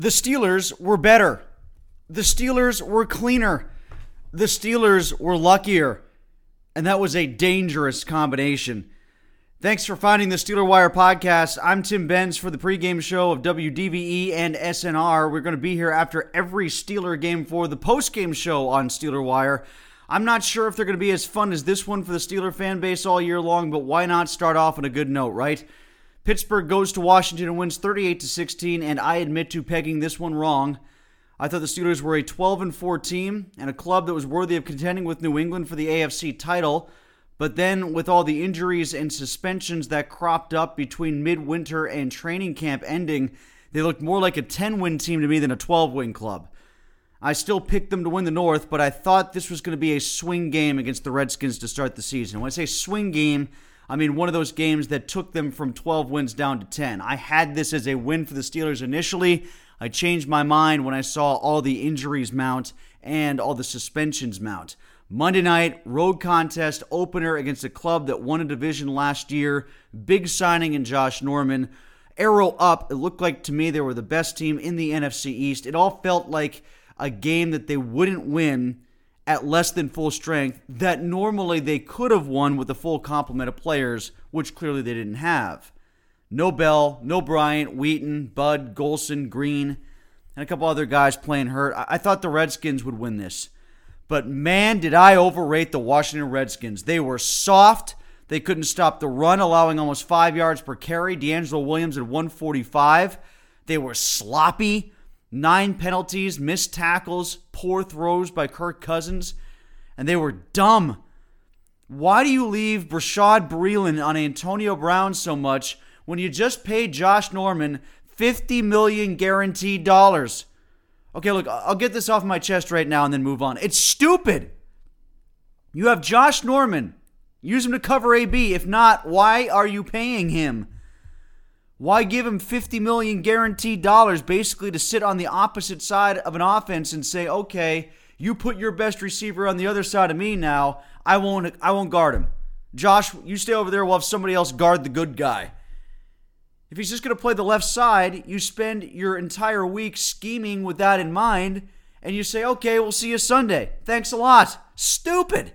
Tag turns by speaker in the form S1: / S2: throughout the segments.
S1: The Steelers were better. The Steelers were cleaner. The Steelers were luckier. And that was a dangerous combination. Thanks for finding the Steeler Wire podcast. I'm Tim Benz for the pregame show of WDVE and SNR. We're going to be here after every Steeler game for the postgame show on Steeler Wire. I'm not sure if they're going to be as fun as this one for the Steeler fan base all year long, but why not start off on a good note, right? Pittsburgh goes to Washington and wins 38-16, and I admit to pegging this one wrong. I thought the Steelers were a 12-4 team and a club that was worthy of contending with New England for the AFC title. But then, with all the injuries and suspensions that cropped up between midwinter and training camp ending, they looked more like a 10-win team to me than a 12-win club. I still picked them to win the North, but I thought this was going to be a swing game against the Redskins to start the season. When I say swing game, I mean one of those games that took them from 12 wins down to 10. I had this as a win for the Steelers initially. I changed my mind when I saw all the injuries mount and all the suspensions mount. Monday night, road contest opener against a club that won a division last year. Big signing in Josh Norman. Arrow up. It looked like to me they were the best team in the NFC East. It all felt like a game that they wouldn't win at less than full strength, that normally they could have won with a full complement of players, which clearly they didn't have. No Bell, no Bryant, Wheaton, Bud, Golson, Green, and a couple other guys playing hurt. I thought the Redskins would win this. But man, did I overrate the Washington Redskins. They were soft. They couldn't stop the run, allowing almost 5 yards per carry. D'Angelo Williams at 145. They were sloppy. 9 penalties, missed tackles, poor throws by Kirk Cousins, and they were dumb. Why do you leave Bashaud Breeland on Antonio Brown so much when you just paid Josh Norman $50 million guaranteed dollars? Okay, look, I'll get this off my chest right now and then move on. It's stupid. You have Josh Norman. Use him to cover AB. If not, why are you paying him? Why give him $50 million guaranteed dollars basically to sit on the opposite side of an offense and say, okay, you put your best receiver on the other side of me now. I won't guard him. Josh, you stay over there. We'll have somebody else guard the good guy. If he's just going to play the left side, you spend your entire week scheming with that in mind, and you say, okay, we'll see you Sunday. Thanks a lot. Stupid.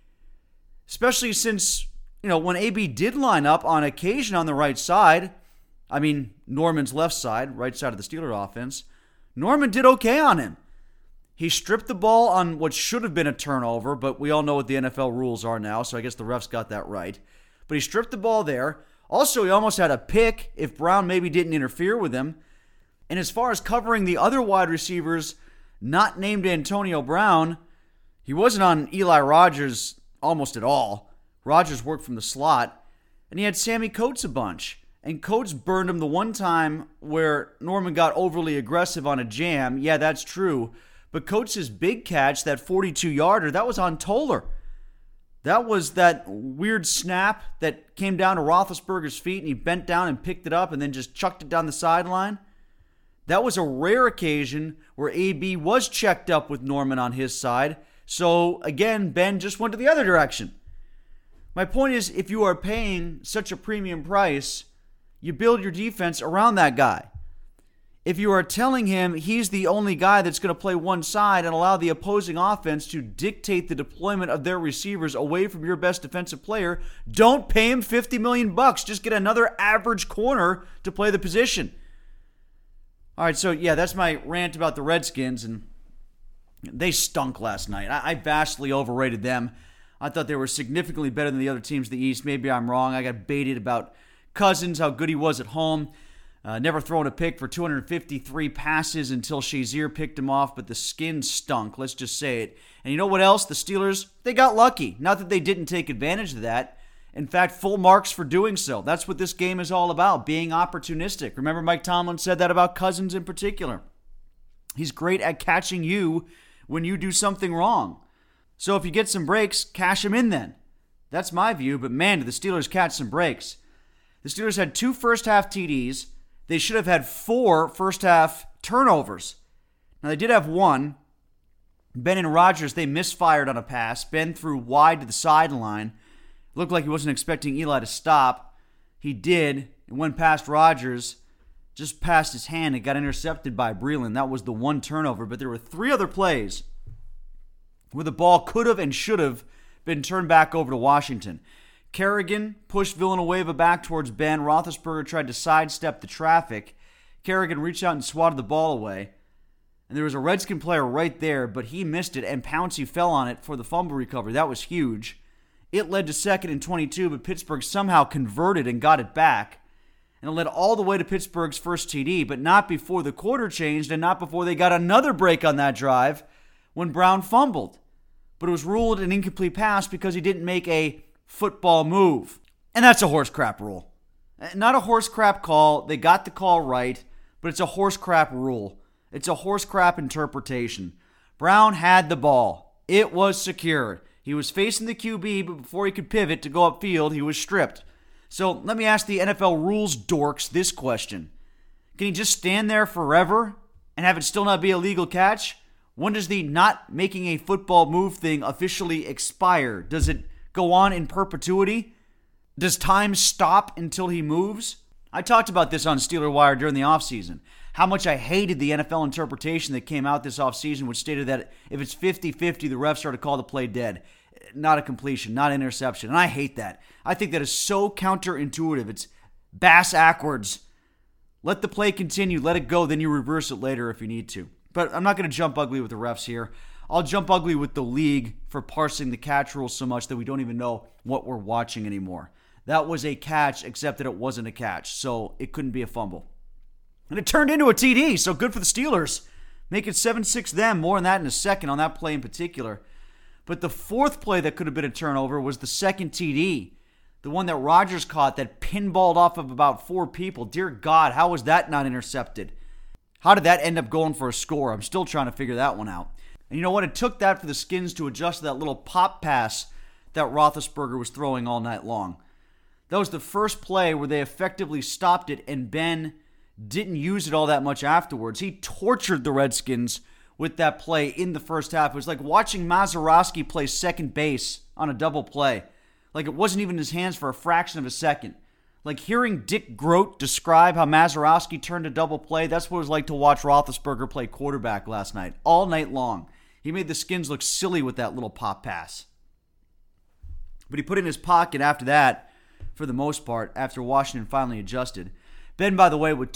S1: Especially since, when AB did line up on occasion on the right side, Norman's left side, right side of the Steelers offense, Norman did okay on him. He stripped the ball on what should have been a turnover, but we all know what the NFL rules are now, so I guess the refs got that right. But he stripped the ball there. Also, he almost had a pick if Brown maybe didn't interfere with him. And as far as covering the other wide receivers not named Antonio Brown, he wasn't on Eli Rogers almost at all. Rogers worked from the slot. And he had Sammy Coates a bunch. And Coates burned him the one time where Norman got overly aggressive on a jam. Yeah, that's true. But Coates' big catch, that 42-yarder, that was on Toller. That was that weird snap that came down to Roethlisberger's feet, and he bent down and picked it up and then just chucked it down the sideline. That was a rare occasion where AB was checked up with Norman on his side. So, again, Ben just went to the other direction. My point is, if you are paying such a premium price, you build your defense around that guy. If you are telling him he's the only guy that's going to play one side and allow the opposing offense to dictate the deployment of their receivers away from your best defensive player, don't pay him $50 million. Just get another average corner to play the position. All right, so yeah, that's my rant about the Redskins, and they stunk last night. I vastly overrated them. I thought they were significantly better than the other teams in the East. Maybe I'm wrong. I got baited about Cousins, how good he was at home. Never thrown a pick for 253 passes until Shazier picked him off, but the skin stunk, let's just say it. And you know what else? The Steelers, they got lucky. Not that they didn't take advantage of that. In fact, full marks for doing so. That's what this game is all about, being opportunistic. Remember Mike Tomlin said that about Cousins in particular. He's great at catching you when you do something wrong. So if you get some breaks, cash them in then. That's my view, but man, did the Steelers catch some breaks. The Steelers had 2 first-half TDs. They should have had 4 first-half turnovers. Now, they did have 1. Ben and Rogers, they misfired on a pass. Ben threw wide to the sideline. Looked like he wasn't expecting Eli to stop. He did. It went past Rogers. just passed his hand and got intercepted by Breeland. That was the one turnover, but there were 3 other plays where the ball could have and should have been turned back over to Washington. Kerrigan pushed Villanueva back towards Ben. Roethlisberger tried to sidestep the traffic. Kerrigan reached out and swatted the ball away. And there was a Redskin player right there, but he missed it, and Pouncey fell on it for the fumble recovery. That was huge. It led to 2nd and 22, but Pittsburgh somehow converted and got it back. And it led all the way to Pittsburgh's first TD, but not before the quarter changed and not before they got another break on that drive when Brown fumbled. But it was ruled an incomplete pass because he didn't make a football move. And that's a horse crap rule. Not a horse crap call. They got the call right, but it's a horse crap rule. It's a horse crap interpretation. Brown had the ball. It was secured. He was facing the QB, but before he could pivot to go upfield, he was stripped. So let me ask the NFL rules dorks this question. Can he just stand there forever and have it still not be a legal catch? When does the not making a football move thing officially expire? Does it go on in perpetuity? Does time stop until he moves? I talked about this on Steeler Wire during the offseason. How much I hated the NFL interpretation that came out this offseason, which stated that if it's 50-50, the refs are to call the play dead. Not a completion, not an interception. And I hate that. I think that is so counterintuitive. It's bass-ackwards. Let the play continue. Let it go. Then you reverse it later if you need to. But I'm not going to jump ugly with the refs here. I'll jump ugly with the league for parsing the catch rules so much that we don't even know what we're watching anymore. That was a catch, except that it wasn't a catch, so it couldn't be a fumble. And it turned into a TD, so good for the Steelers. Make it 7-6 them. More on that in a second, on that play in particular. But the fourth play that could have been a turnover was the second TD. The one that Rodgers caught that pinballed off of about 4 people. Dear God, how was that not intercepted? How did that end up going for a score? I'm still trying to figure that one out. And you know what? It took that for the Skins to adjust to that little pop pass that Roethlisberger was throwing all night long. That was the first play where they effectively stopped it, and Ben didn't use it all that much afterwards. He tortured the Redskins with that play in the first half. It was like watching Mazeroski play second base on a double play. Like it wasn't even in his hands for a fraction of a second. Like hearing Dick Groat describe how Mazeroski turned a double play, that's what it was like to watch Roethlisberger play quarterback last night, all night long. He made the Skins look silly with that little pop pass. But he put it in his pocket after that, for the most part, after Washington finally adjusted. Ben, by the way, with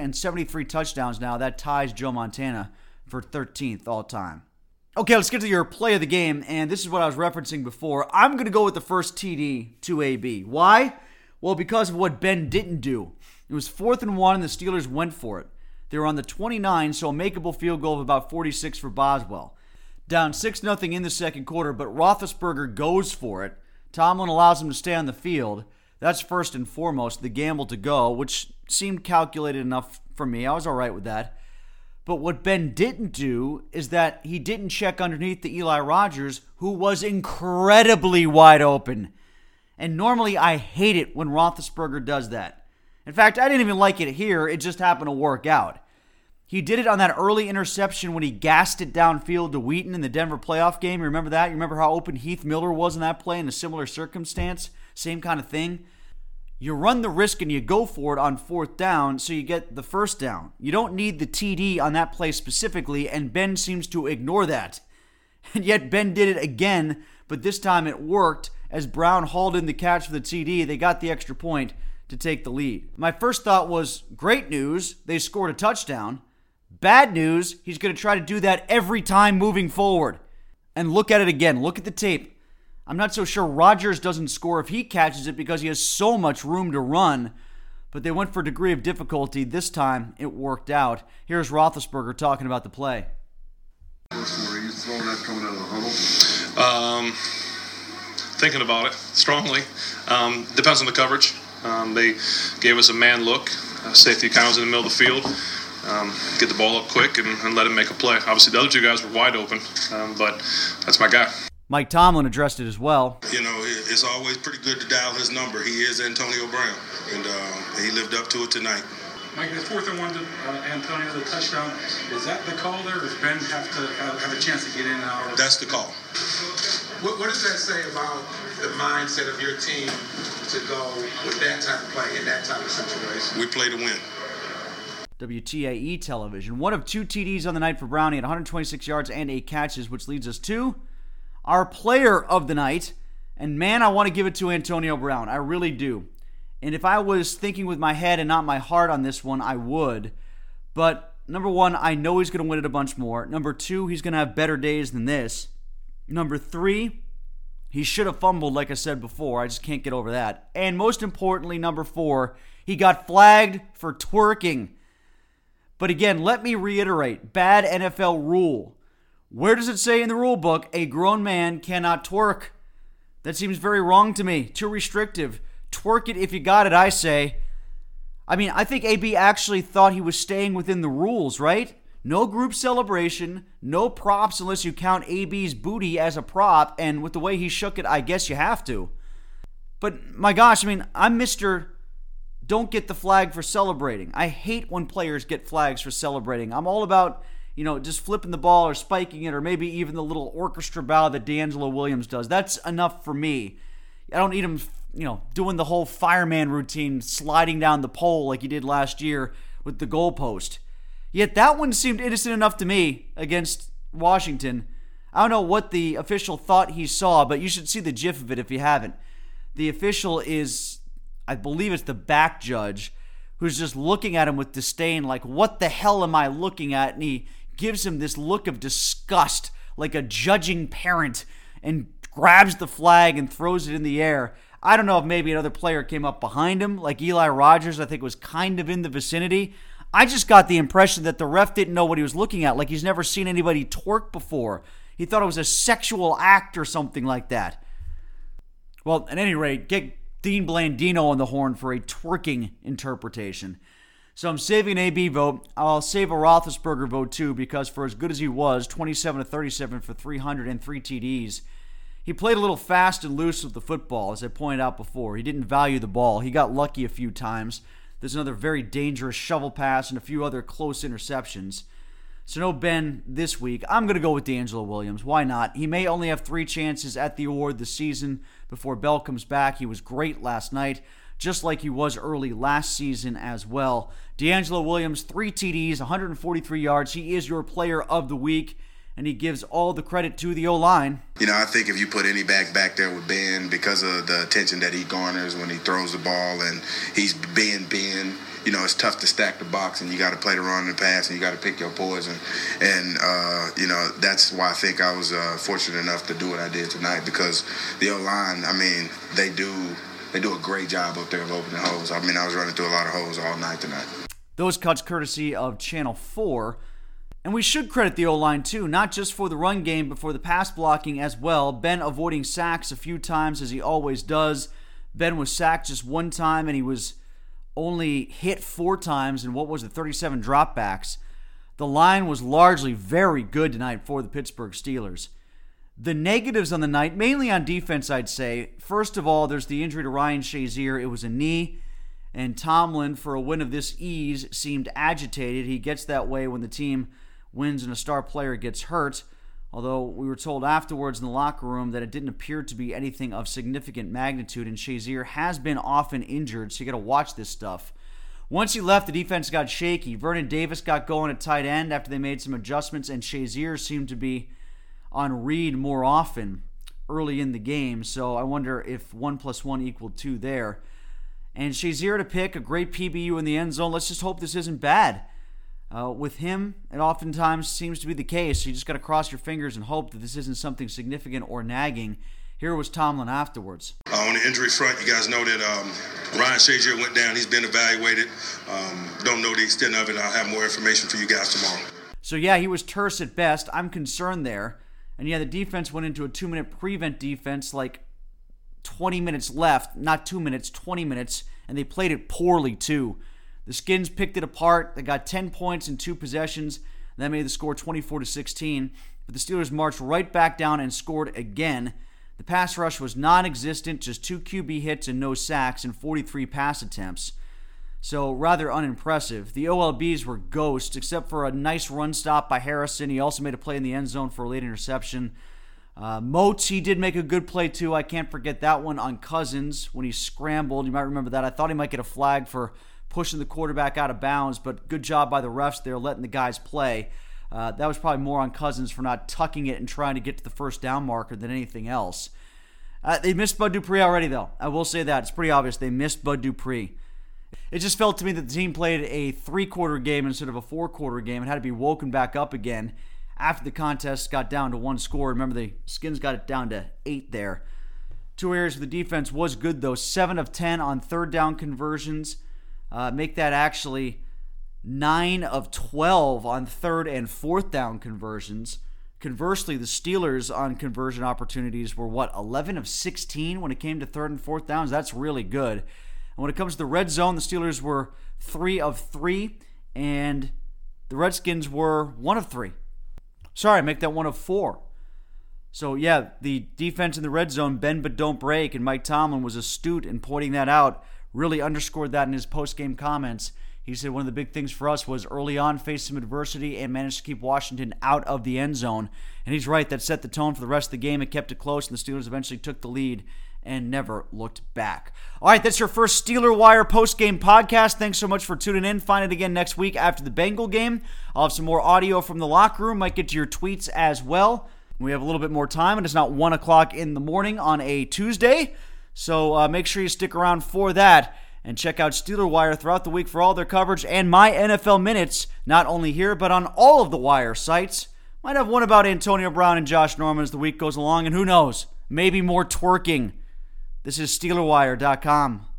S1: 273 touchdowns now, that ties Joe Montana for 13th all time. Okay, let's get to your play of the game, and this is what I was referencing before. I'm going to go with the first TD to AB. Why? Well, because of what Ben didn't do. It was 4th and 1, and the Steelers went for it. They were on the 29, so a makeable field goal of about 46 for Boswell. Down 6-0 in the second quarter, but Roethlisberger goes for it. Tomlin allows him to stay on the field. That's first and foremost, the gamble to go, which seemed calculated enough for me. I was all right with that. But what Ben didn't do is that he didn't check underneath the Eli Rogers, who was incredibly wide open. And normally I hate it when Roethlisberger does that. In fact, I didn't even like it here. It just happened to work out. He did it on that early interception when he gassed it downfield to Wheaton in the Denver playoff game. You remember that? You remember how open Heath Miller was in that play in a similar circumstance? Same kind of thing. You run the risk and you go for it on 4th down so you get the first down. You don't need the TD on that play specifically, and Ben seems to ignore that. And yet Ben did it again, but this time it worked as Brown hauled in the catch for the TD. They got the extra point to take the lead. My first thought was, great news, they scored a touchdown. Bad news, he's going to try to do that every time moving forward. And look at it again. Look at the tape. I'm not so sure Rodgers doesn't score if he catches it because he has so much room to run. But they went for a degree of difficulty. This time, it worked out. Here's Roethlisberger talking about the play.
S2: You saw that coming out of the huddle?
S3: Thinking about it strongly. Depends on the coverage. They gave us a man look. Safety kind of was in the middle of the field. Get the ball up quick and let him make a play. Obviously, the other 2 guys were wide open, but that's my guy.
S1: Mike Tomlin addressed it as well.
S2: You know, it's always pretty good to dial his number. He is Antonio Brown, and he lived up to it tonight.
S4: Mike, the 4th and 1 to Antonio, the touchdown, is that the call there, or does Ben have to have a chance to get in and out?
S2: That's the call.
S5: What does that say about the mindset of your team to go with that type of play in that type of situation?
S2: We play to win.
S1: WTAE television. One of 2 TDs on the night for Brownie at 126 yards and 8 catches, which leads us to our player of the night. And man, I want to give it to Antonio Brown. I really do. And if I was thinking with my head and not my heart on this one, I would. But number 1, I know he's going to win it a bunch more. Number 2, he's going to have better days than this. Number 3, he should have fumbled, like I said before. I just can't get over that. And most importantly, number 4, he got flagged for twerking. But again, let me reiterate, bad NFL rule. Where does it say in the rule book a grown man cannot twerk? That seems very wrong to me. Too restrictive. Twerk it if you got it, I say. I mean, I think AB actually thought he was staying within the rules, right? No group celebration, no props unless you count AB's booty as a prop, and with the way he shook it, I guess you have to. But my gosh, I mean, I'm Mr. Don't get the flag for celebrating. I hate when players get flags for celebrating. I'm all about, just flipping the ball or spiking it or maybe even the little orchestra bow that DeAngelo Williams does. That's enough for me. I don't need him, doing the whole fireman routine, sliding down the pole like he did last year with the goalpost. Yet that one seemed innocent enough to me against Washington. I don't know what the official thought he saw, but you should see the gif of it if you haven't. The official is, I believe it's the back judge, who's just looking at him with disdain, like, what the hell am I looking at? And he gives him this look of disgust, like a judging parent, and grabs the flag and throws it in the air. I don't know if maybe another player came up behind him, like Eli Rogers, I think was kind of in the vicinity. I just got the impression that the ref didn't know what he was looking at, like he's never seen anybody twerk before. He thought it was a sexual act or something like that. Well, at any rate, get Dean Blandino on the horn for a twerking interpretation. So I'm saving an AB vote. I'll save a Roethlisberger vote too, because for as good as he was, 27-37 for 303 TDs, he played a little fast and loose with the football, as I pointed out before. He didn't value the ball. He got lucky a few times. There's another very dangerous shovel pass and a few other close interceptions. So no Ben this week. I'm going to go with DeAngelo Williams. Why not? He may only have 3 chances at the award this season before Bell comes back. He was great last night, just like he was early last season as well. DeAngelo Williams, 3 TDs, 143 yards. He is your player of the week, and he gives all the credit to the O-line.
S2: I think if you put any back there with Ben, because of the attention that he garners when he throws the ball and he's being Ben, it's tough to stack the box, and you got to play the run and the pass, and you got to pick your poison. And, that's why I think I was fortunate enough to do what I did tonight, because the O-line, they do a great job up there of opening holes. I was running through a lot of holes all night tonight.
S1: Those cuts courtesy of Channel 4. And we should credit the O-line too, not just for the run game, but for the pass blocking as well. Ben avoiding sacks a few times, as he always does. Ben was sacked just 1 time, and he was only hit 4 times in 37 dropbacks. The line was largely very good tonight for the Pittsburgh Steelers. The negatives on the night, mainly on defense, I'd say. First of all, there's the injury to Ryan Shazier. It was a knee, and Tomlin, for a win of this ease, seemed agitated. He gets that way when the team wins and a star player gets hurt, although we were told afterwards in the locker room that it didn't appear to be anything of significant magnitude, and Shazier has been often injured, so you got to watch this stuff. Once he left, the defense got shaky. Vernon Davis got going at tight end after they made some adjustments, and Shazier seemed to be on read more often early in the game, so I wonder if 1 + 1 equaled 2 there. And Shazier to pick, a great PBU in the end zone. Let's just hope this isn't bad. With him, it oftentimes seems to be the case. You just got to cross your fingers and hope that this isn't something significant or nagging. Here was Tomlin afterwards.
S2: On the injury front, you guys know that Ryan Shazier went down. He's been evaluated. Don't know the extent of it. I'll have more information for you guys tomorrow.
S1: So yeah, he was terse at best. I'm concerned there. And yeah, the defense went into a 2-minute prevent defense, like 20 minutes left. Not 2 minutes, 20 minutes. And they played it poorly too. The Skins picked it apart. They got 10 points in 2 possessions. That made the score 24-16. But the Steelers marched right back down and scored again. The pass rush was non-existent, just 2 QB hits and no sacks and 43 pass attempts. So rather unimpressive. The OLBs were ghosts, except for a nice run stop by Harrison. He also made a play in the end zone for a late interception. Moats, he did make a good play too. I can't forget that one on Cousins when he scrambled. You might remember that. I thought he might get a flag for pushing the quarterback out of bounds, but good job by the refs there letting the guys play. That was probably more on Cousins for not tucking it and trying to get to the first down marker than anything else. They missed Bud Dupree already, though. I will say that. It's pretty obvious they missed Bud Dupree. It just felt to me that the team played a 3-quarter game instead of a 4-quarter game and had to be woken back up again after the contest got down to 1 score. Remember, the Skins got it down to 8 there. 2 areas of the defense was good, though. 7 of 10 on third down conversions. Make that actually 9 of 12 on third and fourth down conversions. Conversely, the Steelers on conversion opportunities were, 11 of 16 when it came to third and fourth downs? That's really good. And when it comes to the red zone, the Steelers were 3 of 3, and the Redskins were 1 of 3. Sorry, make that 1 of 4. So, yeah, the defense in the red zone, bend but don't break, and Mike Tomlin was astute in pointing that out, really underscored that in his post-game comments. He said one of the big things for us was early on face some adversity and managed to keep Washington out of the end zone. And he's right, that set the tone for the rest of the game. It kept it close, and the Steelers eventually took the lead and never looked back. All right, that's your first Steeler Wire post-game podcast. Thanks so much for tuning in. Find it again next week after the Bengal game. I'll have some more audio from the locker room. Might get to your tweets as well. We have a little bit more time, and it's not 1 o'clock in the morning on a Tuesday. So make sure you stick around for that. And check out Steeler Wire throughout the week for all their coverage and my NFL minutes, not only here, but on all of the Wire sites. Might have one about Antonio Brown and Josh Norman as the week goes along, and who knows, maybe more twerking. This is SteelerWire.com.